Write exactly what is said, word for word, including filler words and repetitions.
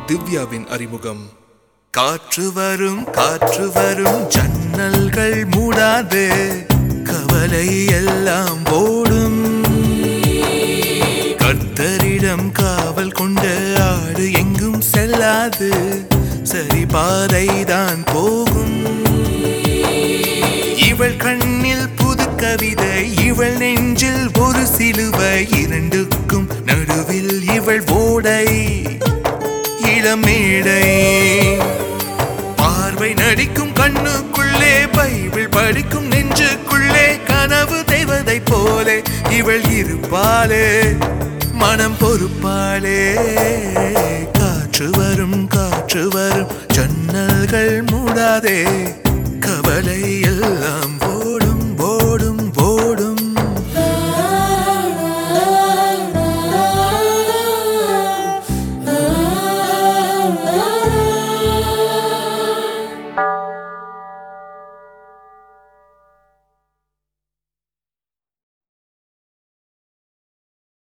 திவ்யாவின் அறிமுகம். காற்று வரும் காற்று வரும் ஜன்னல்கள் மூடாது, கவலை எல்லாம் ஓடும். கர்த்தரிடம் காவல் கொண்ட ஆடு எங்கும் செல்லாது, சரி பாதைதான் போகும். இவள் கண்ணில் புது கவிதை, இவள் நெஞ்சில் ஒரு சிலுவை, இரண்டுக்கும் நடுவில் இவள் ஓடை இளமேடை. பார்வை நடிக்கும் கண்ணுக்குள்ளே, பைபிள் படிக்கும் நெஞ்சுக்குள்ளே, கனவு தெய்வதை போலே இவள் இருப்பாளே, மனம் பொறுப்பாளே. காற்று வரும் காற்று வரும் ஜன்னல்கள் மூடாதே, கவலை எல்லாம்